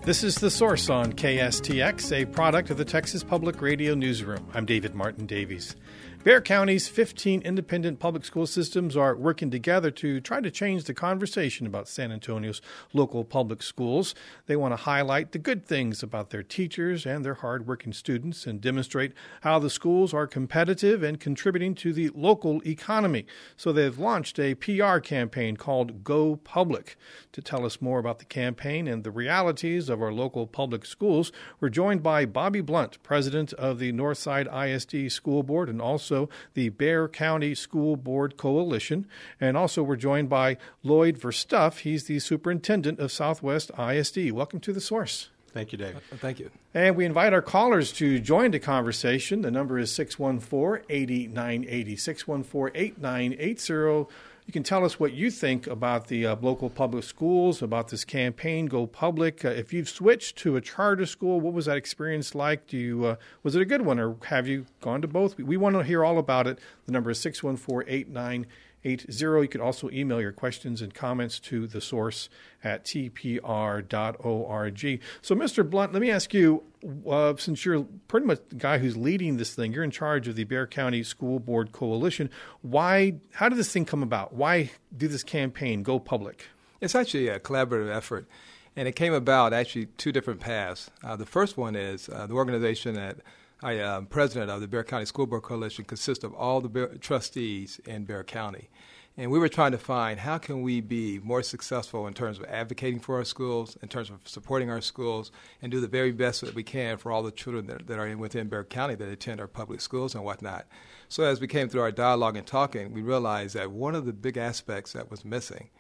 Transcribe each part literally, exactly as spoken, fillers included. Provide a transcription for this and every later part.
This is The Source on K S T X, a product of the Texas Public Radio Newsroom. I'm David Martin Davies. Bexar County's fifteen independent public school systems are working together to try to change the conversation about San Antonio's local public schools. They want to highlight the good things about their teachers and their hardworking students and demonstrate how the schools are competitive and contributing to the local economy. So they've launched a P R campaign called Go Public. To tell us more about the campaign and the realities of our local public schools, we're joined by Bobby Blunt, president of the Northside I S D School Board and also the Bexar County School Board Coalition. And also we're joined by Lloyd Verstuff. He's the superintendent of Southwest I S D. Welcome to The Source. Thank you, Dave. Uh, thank you. And we invite our callers to join the conversation. The number is six one four, eight nine eight zero, six one four, eight nine eight zero. You can tell us what you think about the uh, local public schools, about this campaign, Go Public. Uh, if you've switched to a charter school, what was that experience like? Do you uh, was it a good one, or have you gone to both? We, we want to hear all about it. The number is six one four, eight nine eight zero. You can also email your questions and comments to the source at t p r dot org. So, Mister Blunt, let me ask you, uh, since you're pretty much the guy who's leading this thing, you're in charge of the Bexar County School Board Coalition. Why? How did this thing come about? Why do this campaign, Go Public? It's actually a collaborative effort, and it came about actually two different paths. Uh, the first one is uh, the organization that I am president of, the Bexar County School Board Coalition, consists of all the Bexar trustees in Bexar County. And we were trying to find how can we be more successful in terms of advocating for our schools, in terms of supporting our schools, and do the very best that we can for all the children that, that are in, within Bexar County that attend our public schools and whatnot. So as we came through our dialogue and talking, we realized that one of the big aspects that was missing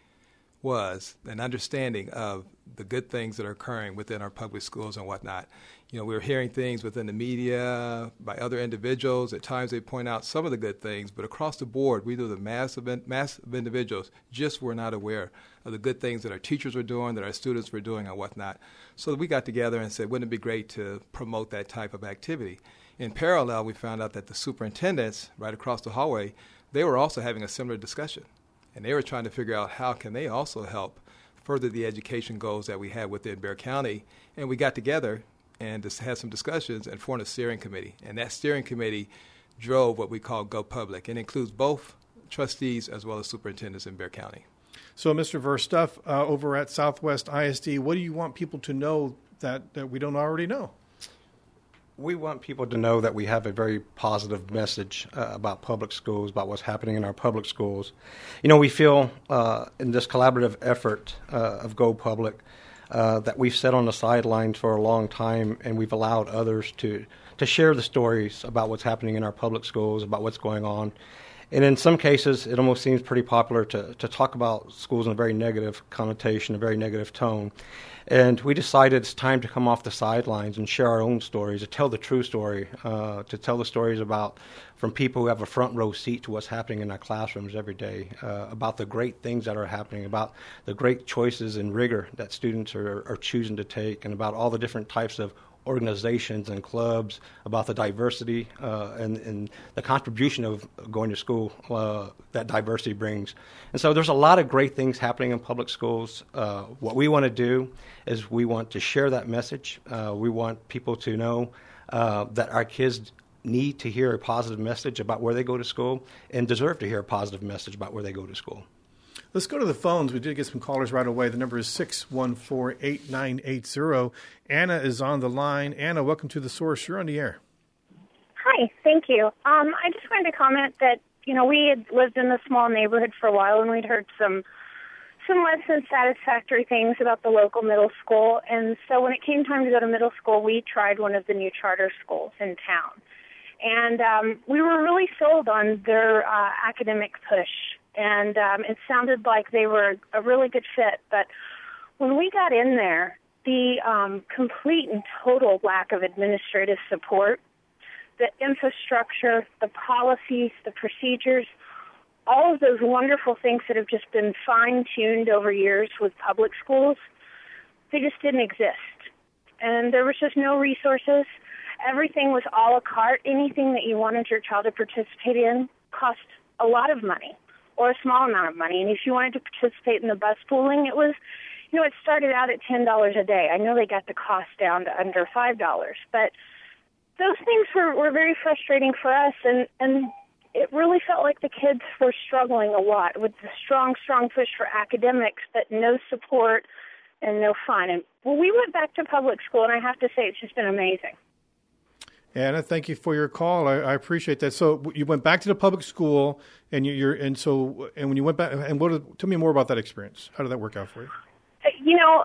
was an understanding of the good things that are occurring within our public schools and whatnot. You know, we were hearing things within the media by other individuals. At times they point out some of the good things, but across the board, we do the mass of, mass of individuals just were not aware of the good things that our teachers were doing, that our students were doing and whatnot. So we got together and said, wouldn't it be great to promote that type of activity? In parallel, we found out that the superintendents right across the hallway, they were also having a similar discussion. And they were trying to figure out how can they also help further the education goals that we had within Bexar County. And we got together and just had some discussions and formed a steering committee. And that steering committee drove what we call Go Public. And includes both trustees as well as superintendents in Bexar County. So, Mister Verstuff, uh, over at Southwest I S D, what do you want people to know that, that we don't already know? We want people to know that we have a very positive message uh, about public schools, about what's happening in our public schools. You know, we feel uh, in this collaborative effort uh, of Go Public uh, that we've sat on the sidelines for a long time, and we've allowed others to, to share the stories about what's happening in our public schools, about what's going on. And in some cases, it almost seems pretty popular to, to talk about schools in a very negative connotation, a very negative tone. And we decided it's time to come off the sidelines and share our own stories, to tell the true story, uh, to tell the stories about from people who have a front row seat to what's happening in our classrooms every day, uh, about the great things that are happening, about the great choices and rigor that students are, are choosing to take, and about all the different types of organizations and clubs, about the diversity uh, and, and the contribution of going to school uh, that diversity brings. And so there's a lot of great things happening in public schools. Uh, what we want to do is we want to share that message. Uh, we want people to know uh, that our kids need to hear a positive message about where they go to school and deserve to hear a positive message about where they go to school. Let's go to the phones. We did get some callers right away. The number is six one four, eight nine eight zero. Anna is on the line. Anna, welcome to The Source. You're on the air. Hi, thank you. Um, I just wanted to comment that, you know, we had lived in a small neighborhood for a while, and we'd heard some some less than satisfactory things about the local middle school. And so when it came time to go to middle school, we tried one of the new charter schools in town. And um, we were really sold on their uh, academic push. And um, it sounded like they were a really good fit. But when we got in there, the um, complete and total lack of administrative support, the infrastructure, the policies, the procedures, all of those wonderful things that have just been fine-tuned over years with public schools, they just didn't exist. And there was just no resources. Everything was a la carte. Anything that you wanted your child to participate in cost a lot of money, or a small amount of money. And if you wanted to participate in the bus pooling, it was you know, it started out at ten dollars a day. I know they got the cost down to under five dollars, but those things were, were very frustrating for us, and, and it really felt like the kids were struggling a lot with the strong, strong push for academics, but no support and no fun. And well, we went back to public school, and I have to say it's just been amazing. Anna, thank you for your call. I, I appreciate that. So you went back to the public school, and you, you're and so and when you went back, and what? Tell me more about that experience. How did that work out for you? You know,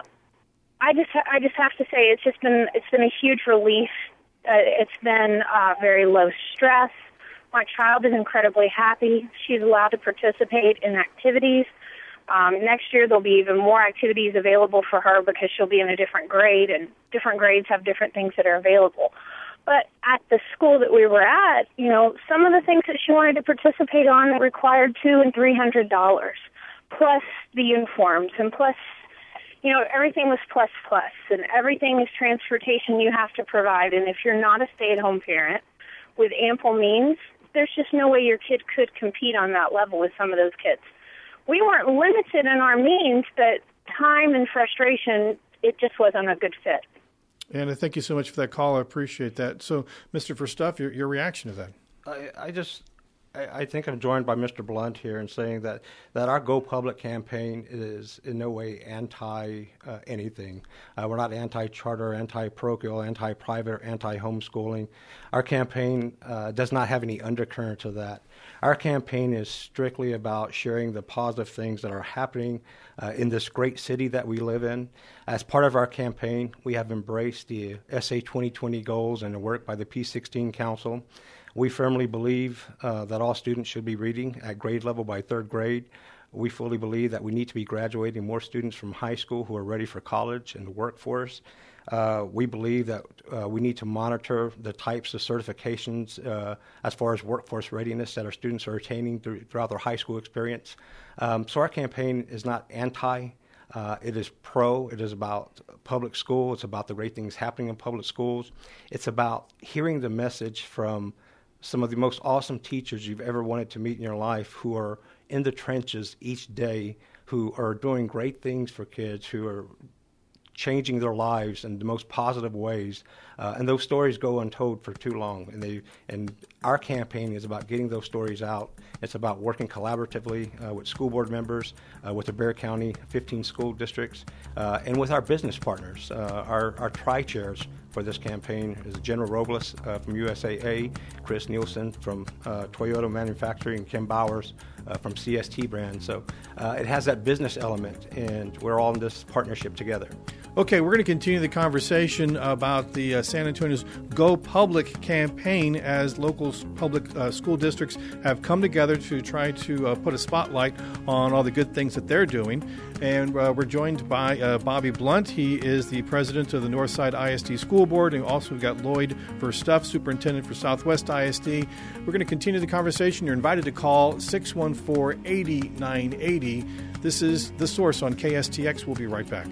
I just I just have to say it's just been it's been a huge relief. Uh, it's been uh, very low stress. My child is incredibly happy. She's allowed to participate in activities. Um, next year there'll be even more activities available for her because she'll be in a different grade, and different grades have different things that are available. But at the school that we were at, you know, some of the things that she wanted to participate on required two and three hundred dollars, plus the uniforms, and plus, you know, everything was plus plus, and everything is transportation you have to provide. And if you're not a stay-at-home parent with ample means, there's just no way your kid could compete on that level with some of those kids. We weren't limited in our means, but time and frustration, it just wasn't a good fit. Anna, thank you so much for that call. I appreciate that. So, Mister Verstuff, your, your reaction to that? I, I just, I, I think I'm joined by Mister Blunt here in saying that, that our Go Public campaign is in no way anti uh, anything. Uh, we're not anti-charter, anti-parochial, anti-private, or anti-homeschooling. Our campaign uh, does not have any undercurrent to that. Our campaign is strictly about sharing the positive things that are happening uh, in this great city that we live in. As part of our campaign, we have embraced the S A twenty twenty goals and the work by the P sixteen Council. We firmly believe uh, that all students should be reading at grade level by third grade. We fully believe that we need to be graduating more students from high school who are ready for college and the workforce. Uh, we believe that uh, we need to monitor the types of certifications uh, as far as workforce readiness that our students are attaining through, throughout their high school experience. Um, so our campaign is not anti. Uh, it is pro. It is about public school. It's about the great things happening in public schools. It's about hearing the message from some of the most awesome teachers you've ever wanted to meet in your life, who are in the trenches each day, who are doing great things for kids, who are changing their lives in the most positive ways, uh, and those stories go untold for too long. And they, and our campaign is about getting those stories out. It's about working collaboratively uh, with school board members, uh, with the Bexar County fifteen school districts, uh, and with our business partners. Uh, our our tri-chairs for this campaign is General Robles uh, from U S A A, Chris Nielsen from uh, Toyota Manufacturing, and Kim Bowers uh, from C S T brand. So uh, it has that business element, and we're all in this partnership together. Okay, we're going to continue the conversation about the uh, San Antonio's Go Public campaign as local public uh, school districts have come together to try to uh, put a spotlight on all the good things that they're doing. And uh, we're joined by uh, Bobby Blunt. He is the president of the Northside I S D School Board, and also we've got Lloyd Verstuff, superintendent for Southwest I S D. We're going to continue the conversation. You're invited to call six one four, eight nine eight zero. This is The Source on K S T X. We'll be right back.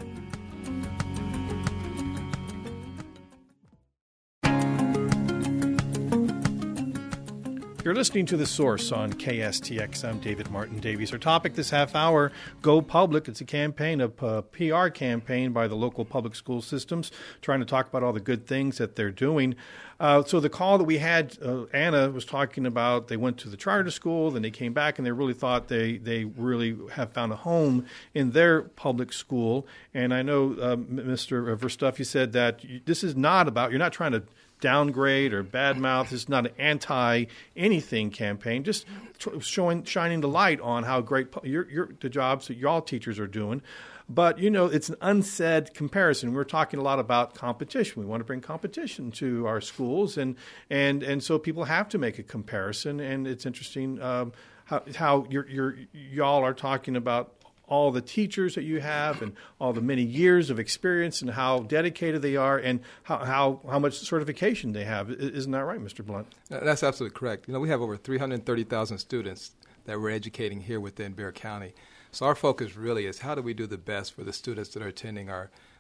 You're listening to The Source on K S T X. I'm David Martin Davies. Our topic this half hour, Go Public. It's a campaign, a uh, P R campaign by the local public school systems, trying to talk about all the good things that they're doing. Uh, so the call that we had, uh, Anna was talking about, they went to the charter school, then they came back, and they really thought they, they really have found a home in their public school. And I know, uh, Mister Verstuff, you said that you, this is not about, you're not trying to downgrade or badmouth. This is not an anti-anything campaign, just showing, shining the light on how great your, your, the jobs that y'all teachers are doing. But, you know, it's an unsaid comparison. We're talking a lot about competition. We want to bring competition to our schools, and and, and so people have to make a comparison. And it's interesting um, how, how you're, you're, y'all are talking about all the teachers that you have and all the many years of experience and how dedicated they are and how how, how much certification they have. Isn't that right, Mister Blunt? That's absolutely correct. You know, we have over three hundred thirty thousand students that we're educating here within Bexar County. So our focus really is how do we do the best for the students that are attending our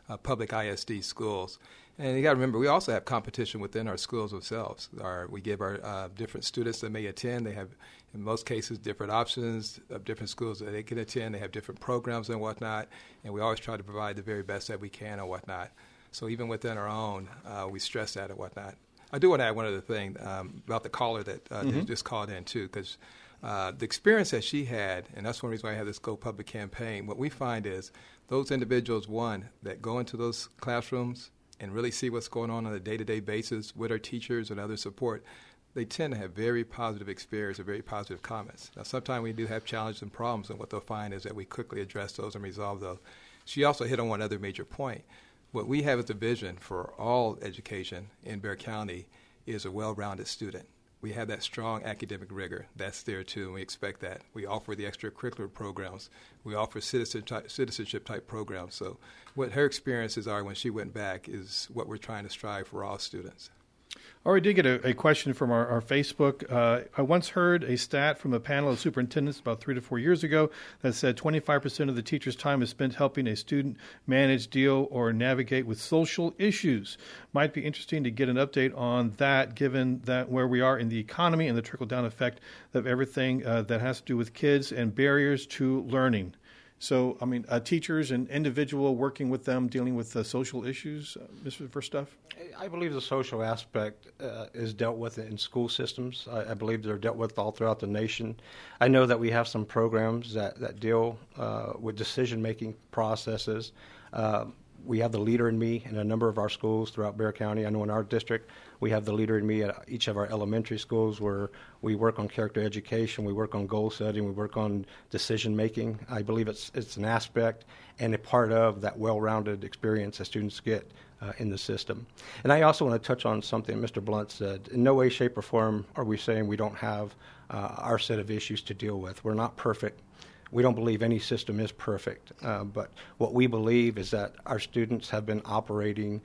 uh, public I S D schools. And you got to remember, we also have competition within our schools themselves. Our, we give our uh, different students that may attend, they have, in most cases, different options of different schools that they can attend. They have different programs and whatnot, and we always try to provide the very best that we can and whatnot. So even within our own, uh, we stress that and whatnot. I do want to add one other thing um, about the caller that uh, mm-hmm. just called in, too, because uh, the experience that she had, and that's one reason why I have this Go Public campaign, what we find is those individuals, one, that go into those classrooms and really see what's going on on a day-to-day basis with our teachers and other support, they tend to have very positive experience and very positive comments. Now, sometimes we do have challenges and problems, and what they'll find is that we quickly address those and resolve those. She also hit on one other major point. What we have as a vision for all education in Bexar County is a well-rounded student. We have that strong academic rigor. That's there, too, and we expect that. We offer the extracurricular programs. We offer citizen type, citizenship-type programs. So what her experiences are when she went back is what we're trying to strive for all students. Or we did get a, a question from our, our Facebook. Uh, I once heard a stat from a panel of superintendents about three to four years ago that said twenty-five percent of the teacher's time is spent helping a student manage, deal, or navigate with social issues. Might be interesting to get an update on that, given that where we are in the economy and the trickle-down effect of everything uh, that has to do with kids and barriers to learning. So, I mean, uh, teachers and individual working with them, dealing with uh, social issues, uh, Mister Verstuff? I believe the social aspect uh, is dealt with in school systems. I, I believe they're dealt with all throughout the nation. I know that we have some programs that, that deal uh, with decision-making processes. Uh, we have the Leader in Me in a number of our schools throughout Bexar County. I know in our district we have the Leader in Me at each of our elementary schools, where we work on character education, we work on goal setting, we work on decision making. I believe it's it's an aspect and a part of that well-rounded experience that students get uh, in the system. And I also want to touch on something Mister Blunt said. In no way, shape, or form are we saying we don't have uh, our set of issues to deal with. We're not perfect. We don't believe any system is perfect, uh, but what we believe is that our students have been operating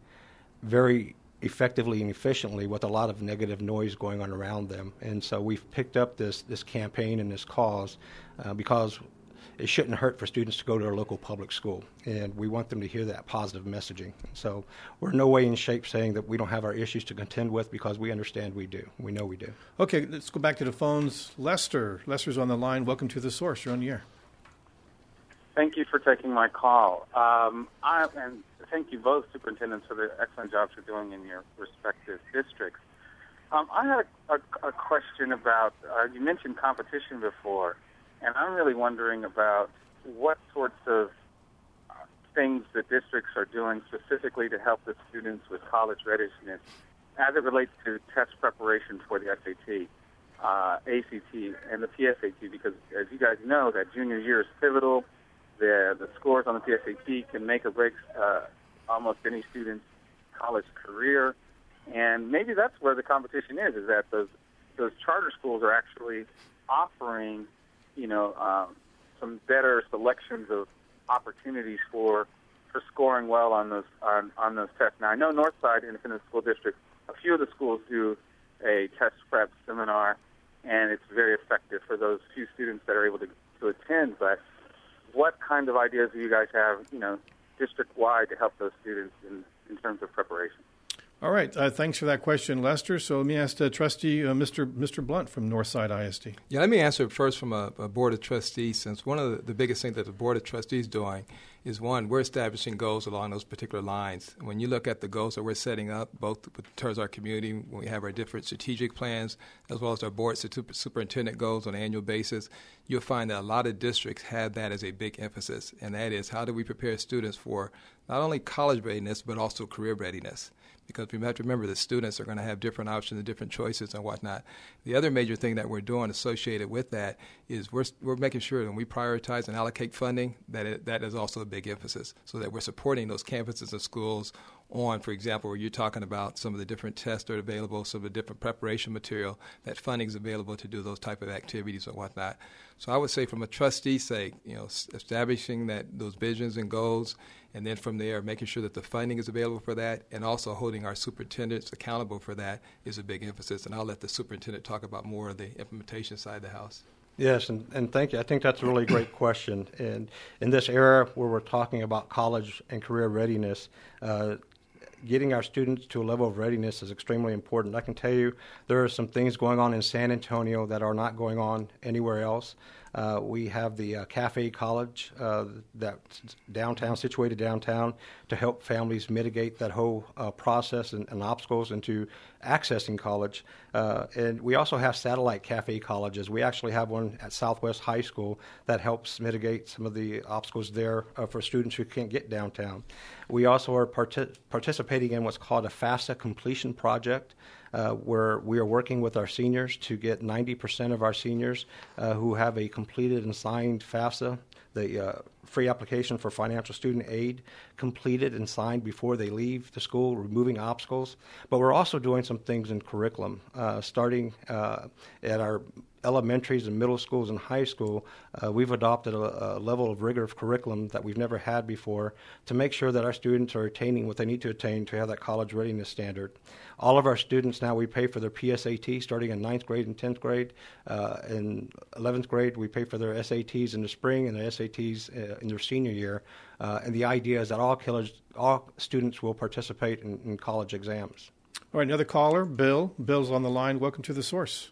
very effectively and efficiently with a lot of negative noise going on around them. And so we've picked up this, this campaign and this cause uh, because it shouldn't hurt for students to go to a local public school, and we want them to hear that positive messaging. So we're in no way in shape saying that we don't have our issues to contend with, because we understand we do. We know we do. Okay, let's go back to the phones. Lester. Lester's on the line. Welcome to The Source. You're on the air. Thank you for taking my call. Um, I, and thank you both superintendents for the excellent jobs you're doing in your respective districts. Um, I had a, a, a question about, uh, you mentioned competition before, and I'm really wondering about what sorts of uh, things the districts are doing specifically to help the students with college readiness as it relates to test preparation for the S A T, uh, A C T, and the P S A T, because as you guys know, that junior year is pivotal. The, the scores on the P S A T can make or break uh, almost any student's college career. And maybe that's where the competition is, is that those those charter schools are actually offering, you know, um, some better selections of opportunities for for scoring well on those on, on those tests. Now, I know Northside Independent School District, a few of the schools do a test prep seminar, and it's very effective for those few students that are able to, to attend. But what kind of ideas do you guys have, you know, district-wide to help those students in, in terms of preparation? All right. Uh, thanks for that question, Lester. So let me ask uh, Trustee uh, Mister Mister Blunt from Northside I S D. Yeah, let me answer first from a, a Board of Trustees, since one of the, the biggest things that the Board of Trustees is doing is, one, we're establishing goals along those particular lines. When you look at the goals that we're setting up, both towards our community, when we have our different strategic plans, as well as our board superintendent goals on an annual basis, you'll find that a lot of districts have that as a big emphasis, and that is, how do we prepare students for not only college readiness, but also career readiness? Because we have to remember that students are going to have different options and different choices and whatnot. The other major thing that we're doing associated with that is we're we're making sure that when we prioritize and allocate funding, that it, that is also a big emphasis, so that we're supporting those campuses and schools on, for example, where you're talking about some of the different tests that are available, some of the different preparation material, that funding is available to do those type of activities and whatnot. So I would say, from a trustee's sake, you know, establishing that those visions and goals, and then from there, making sure that the funding is available for that, and also holding our superintendents accountable for that, is a big emphasis. And I'll let the superintendent talk about more of the implementation side of the house. Yes, and, and thank you. I think that's a really great question. And in this era where we're talking about college and career readiness, uh, getting our students to a level of readiness is extremely important. I can tell you there are some things going on in San Antonio that are not going on anywhere else. Uh, we have the uh, Cafe College uh, that's downtown, situated downtown, to help families mitigate that whole uh, process and, and obstacles into accessing college. Uh, and we also have satellite cafe colleges. We actually have one at Southwest High School that helps mitigate some of the obstacles there uh, for students who can't get downtown. We also are part- participating in what's called a FAFSA completion project, Uh, where we are working with our seniors to get ninety percent of our seniors uh, who have a completed and signed FAFSA, the uh, free application for financial student aid, completed and signed before they leave the school, removing obstacles. But we're also doing some things in curriculum, uh, starting uh, at our elementaries and middle schools and high school. Uh, we've adopted a, a level of rigor of curriculum that we've never had before to make sure that our students are attaining what they need to attain to have that college readiness standard. All of our students now, we pay for their P S A T starting in ninth grade and tenth grade. Uh, in eleventh grade, we pay for their S A Ts in the spring and their S A Ts uh, in their senior year. Uh, and the idea is that all, college, all students will participate in, in college exams. All right, another caller, Bill. Bill's on the line. Welcome to The Source.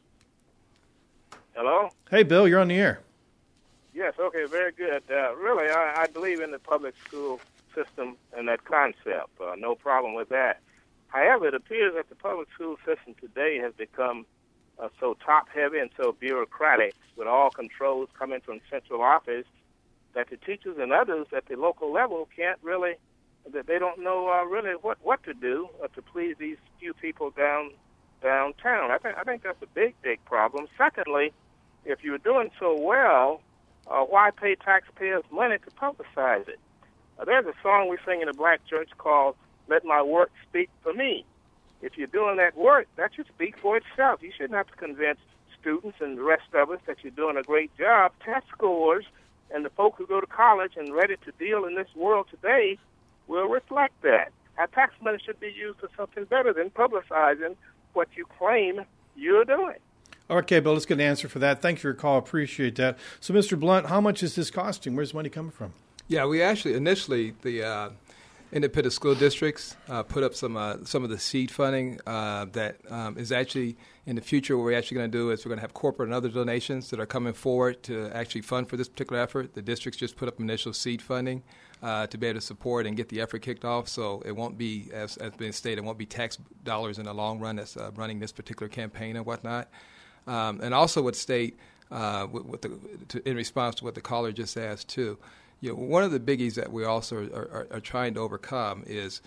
Hello? Hey, Bill, you're on the air. Yes, okay, very good. Uh, really, I, I believe in the public school system and that concept. Uh, no problem with that. However, it appears that the public school system today has become uh, so top-heavy and so bureaucratic, with all controls coming from central office, that the teachers and others at the local level can't really, that they don't know uh, really what, what to do uh, to please these few people down downtown. I think I think that's a big, big problem. Secondly, if you're doing so well, uh, why pay taxpayers money to publicize it? Uh, there's a song we sing in a black church called "Let My Work Speak for Me." If you're doing that work, that should speak for itself. You shouldn't have to convince students and the rest of us that you're doing a great job. Test scores and the folks who go to college and ready to deal in this world today will reflect that. Our tax money should be used for something better than publicizing what you claim you're doing. Okay, Bill, let's get an answer for that. Thank you for your call. Appreciate that. So, Mister Blunt, how much is this costing? Where's the money coming from? Yeah, we actually initially the uh, independent school districts uh, put up some uh, some of the seed funding uh, that um, is actually in the future. What we're actually going to do is we're going to have corporate and other donations that are coming forward to actually fund for this particular effort. The districts just put up initial seed funding uh, to be able to support and get the effort kicked off. So it won't be, as has been stated, it won't be tax dollars in the long run that's uh, running this particular campaign and whatnot. Um, and also would state, uh, with, with the, to, in response to what the caller just asked too, you know, one of the biggies that we also are, are, are trying to overcome is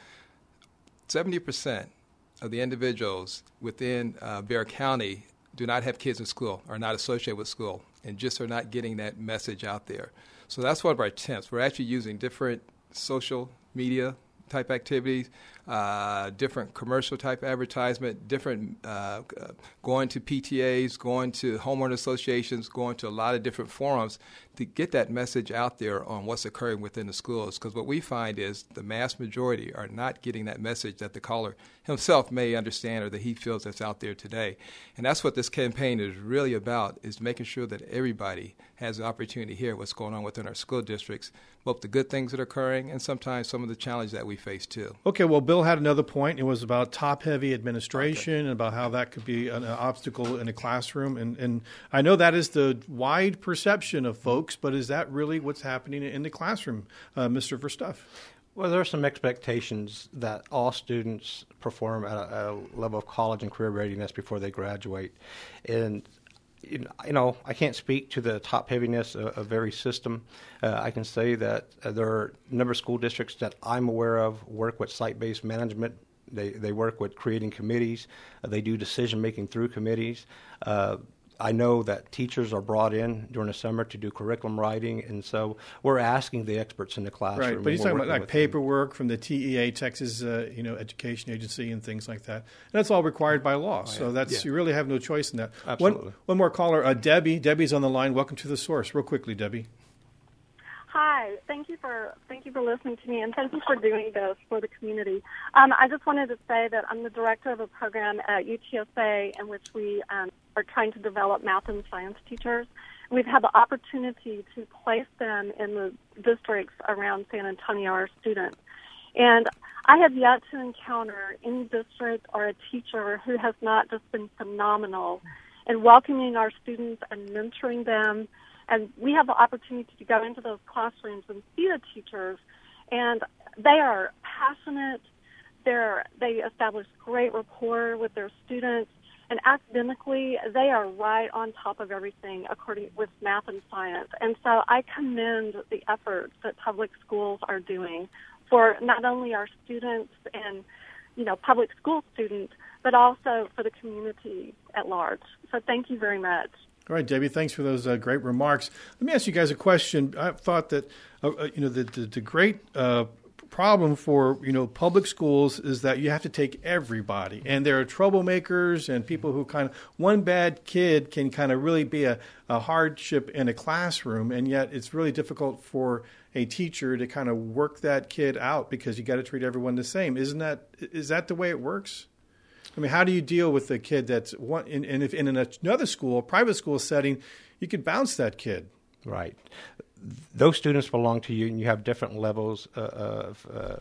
seventy percent of the individuals within uh, Bexar County do not have kids in school, are not associated with school, and just are not getting that message out there. So that's one of our attempts. We're actually using different social media type activities, uh, different commercial type advertisement, different uh, going to P T As, going to homeowner associations, going to a lot of different forums to get that message out there on what's occurring within the schools. Because what we find is the mass majority are not getting that message that the caller himself may understand or that he feels that's out there today. And that's what this campaign is really about, is making sure that everybody has the opportunity to hear what's going on within our school districts, both the good things that are occurring and sometimes some of the challenges that we face too. Okay, well, Bill had another point. It was about top-heavy administration, okay, and about how that could be an obstacle in a classroom. And, and I know that is the wide perception of folks, but is that really what's happening in the classroom, uh, Mister Verstuff? Well, there are some expectations that all students perform at a, at a level of college and career readiness before they graduate. And you know, I can't speak to the top heaviness of, of every system. Uh, I can say that uh, there are a number of school districts that I'm aware of work with site-based management. They they work with creating committees. Uh, they do decision-making through committees. Uh, I know that teachers are brought in during the summer to do curriculum writing, and so we're asking the experts in the classroom. Right, but he's talking about like paperwork them. from the T E A, Texas, uh, you know, Education Agency, and things like that. And that's all required by law, oh, so that's yeah. you really have no choice in that. Absolutely. One, one more caller, uh, Debbie. Debbie's on the line. Welcome to The Source. Real quickly, Debbie. Hi, thank you for thank you for listening to me, and thank you for doing this for the community. Um, I just wanted to say that I'm the director of a program at U T S A in which we um, are trying to develop math and science teachers. we've had the opportunity to place them in the districts around San Antonio, our students. And I have yet to encounter any district or a teacher who has not just been phenomenal in welcoming our students and mentoring them. And we have the opportunity to go into those classrooms and see the teachers, and they are passionate. They're, they establish great rapport with their students, and academically, they are right on top of everything according with math and science. And so I commend the efforts that public schools are doing for not only our students and, you know, public school students, but also for the community at large. So thank you very much. All right, Debbie, thanks for those uh, great remarks. Let me ask you guys a question. I thought that, uh, you know, the, the, the great uh, problem for, you know, public schools is that you have to take everybody. And there are troublemakers and people who kind of, one bad kid can kind of really be a, a hardship in a classroom. And yet it's really difficult for a teacher to kind of work that kid out because you got to treat everyone the same. Isn't that, is that the way it works? I mean, how do you deal with a kid that's one, and in, if in another school, a private school setting, you could bounce that kid. Right. Those students belong to you, and you have different levels uh, of uh,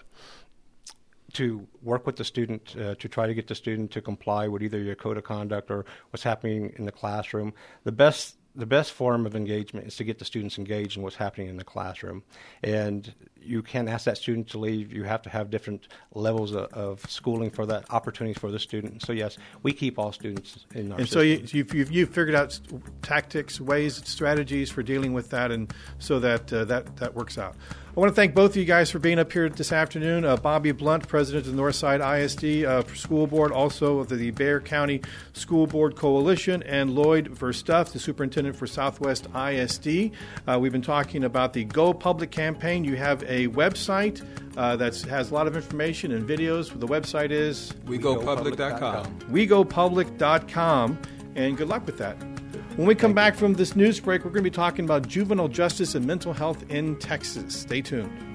to work with the student uh, to try to get the student to comply with either your code of conduct or what's happening in the classroom. The best the best form of engagement is to get the students engaged in what's happening in the classroom. And you can't ask that student to leave. You have to have different levels of, of schooling for that opportunity for the student. So, yes, we keep all students in our And system. so you, you've, you've, you've figured out tactics, ways, strategies for dealing with that, and so that uh, that, that works out. I want to thank both of you guys for being up here this afternoon. Uh, Bobby Blunt, president of the Northside I S D uh, School Board, also of the Bexar County School Board Coalition, and Lloyd Verstuff, the superintendent for Southwest I S D. Uh, we've been talking about the Go Public campaign. You have a website uh, that has a lot of information and videos. The website is we go public dot com. we go public dot com, and good luck with that. When we come back from this news break, we're going to be talking about juvenile justice and mental health in Texas. Stay tuned.